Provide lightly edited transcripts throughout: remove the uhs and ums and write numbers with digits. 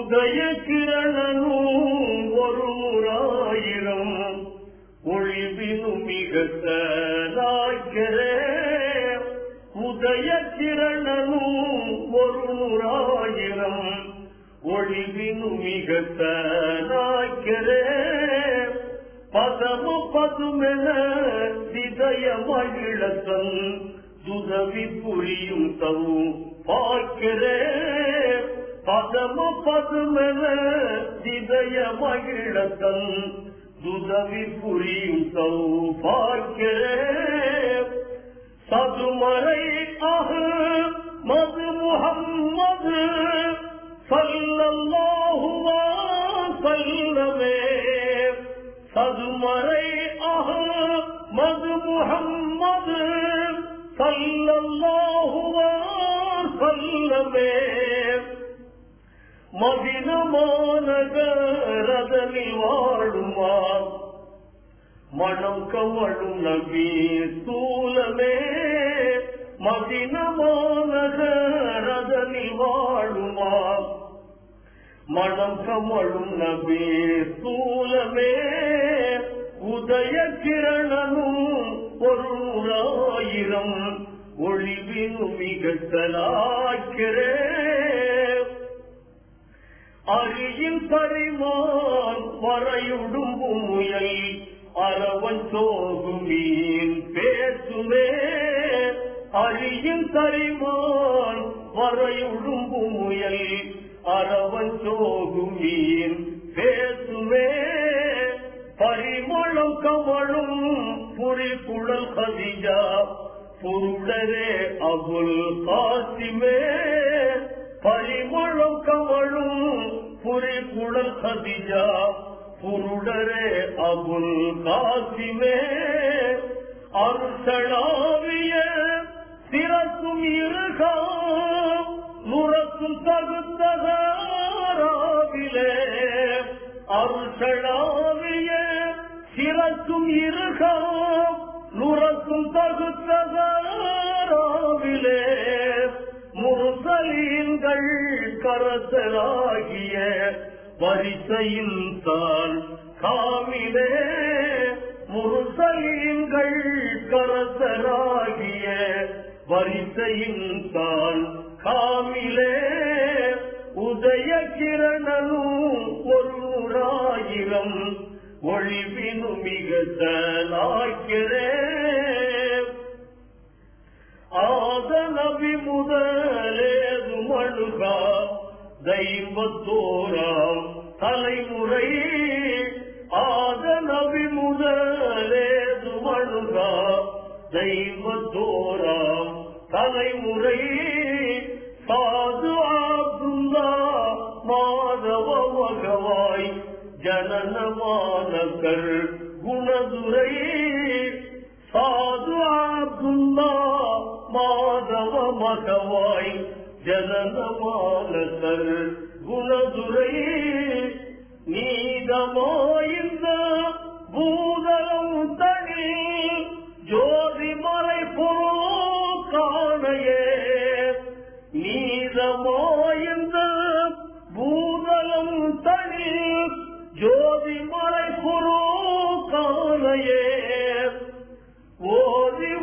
உதய கிரணனும் ஒரு நூறாயிரம் ஒளிவினும் மிகத்தலாக்கிறே. உதய கிரணனும் ஒரு நூறாயிரம் ஒளிவினும் மிகத்தலாக்கிறே. பதம பதுமென சிதய மகிழத்தன் துதவி புரியும் தவு பார்க்கிறே. பதம பதுமென சிதய மகிழத்தன் துதவி புரியும் தவு பார்க்கிறே. சதுமறை அஹு மது முஹம்மது ஸல்லல்லாஹு வஸல்லமே. சதுமறை அஹ்மது முஹம்மது ஸல்லல்லாஹு வஸல்லமே. மதீனா மாநகரதனில் வாழுமா மனம் கமழும் நபி தூலமே. மதீனா மாநகரதனில் வாழுமா மனம் கமழும் நபி தூலமே. உதய கிரணனும் ஒரு நூறாயிரம் ஒளிவினும் மிகத்தலாக்கிறே. அரியின் பரிமான் வரையுடும் முயல் அரவன் சோகும் மீன் பேசுமே. அரியின் பரிமான் வரையுடும் முயல் அரவன் சோகும் மீன் பேசுமே. பரிமளம் கமழும் புரிகுழல் கதிஜா புருடரே அபுல் காசிமே. பரிமளம் கமழும் புரிகுழல் கதிஜா புருடரே அபுல் காசிமே. அருசளாவிய சிறக்கும் இருகா நுறக்கும் தகுத்தகாராவிலே. அருசளாவிய சிறக்கும் இருகா நுறக்கும் தகுத்தகாராவிலே. முர்சலீன்கள் கரத்தலாகிய வரிசையில் தான் காமிலே. முர்சலீன்கள் கரத்தலாகிய வரிசையில் தான் காமிலே. உதய கிரணனும் ஒரு நூறாயிரம் ஒளிவினும் மிகத்தலாக்கிறே. ஆத நபி முதலேது மழுகா தெய்வத்தோராம் தலைமுறை. ஆத நபி முதலேது மழுகா தெய்வத்தோராம் தலைமுறை. சாது அப்துல்லா மாதவ மகவாய் ஜனனமானகர் குணதுரை. சாது அப்துல்லா மாதவ மகவாய் ஜனனமானகர் குணதுரை. நீதமாய்ந்த பூதலம் தனி ஜோதிமலை பொருள் காணையே. நீதமாய்ந்த பூதலம் தனி ஜோதிமலை பொருள் காணையே. ஓதி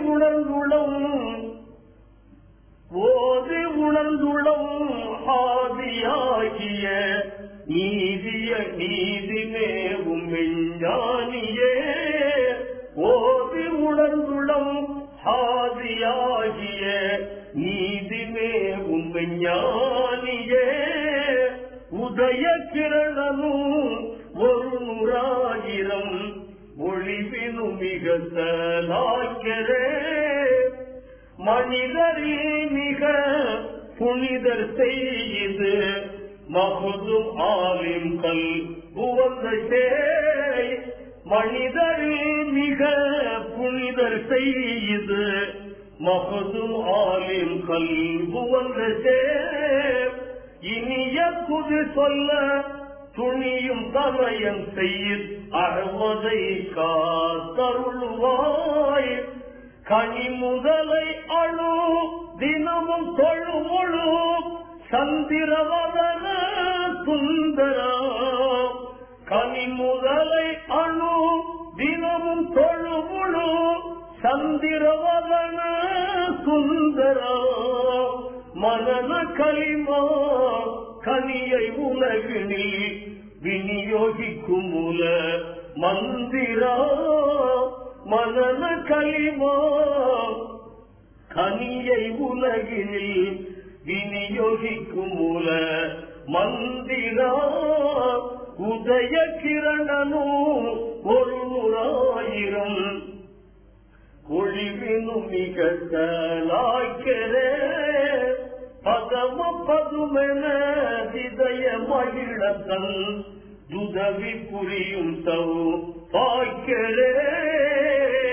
உணர்ந்துளம் ஆதியாகிய நீதிய நீதிமேவும் மெஞ்ஞானியே. ஓதி உணர்ந்துளம் ஆதியாகிய நீதிமேவும் மெஞ்ஞானியே. உதய கிரணனும் ஒரு நூறாயிரம் ஒளிவினும் மிகத்தலாக்கிறே. மனிதரில் மிக புனிதர் செய்து மகுதும் ஆலிம் கல் உவந்த சேய். மனிதரில் மிக புனிதர் செய்து மகுதும் ஆலிம் கல் உவந்த சேய். இனிய புது சொல்ல துணியும் தமையன் செய்ய அறுவதை காத்தருள்வாய். கனி முதலை அழு தினமும் தொழுமுழு சந்திரவதன சுந்தரா கனி முதலை அணு தினமும் தொழுமுழு சந்திரவதன சுந்தரா மனன களிமா கனியை உலகினில் விநியோகிக்கும் மூல மந்திரா மனன களிமா கனியை உலகினில் விநியோகிக்கும் மூல மந்திரா உதய கிரணனு ஒரு 100,000 ஒளிவினும் நிகழ்த்தலாய்க்கிறே பதம பதுமென இதய மகிழத்தன் துதவி புரியும் சௌ பாய்க்கிறே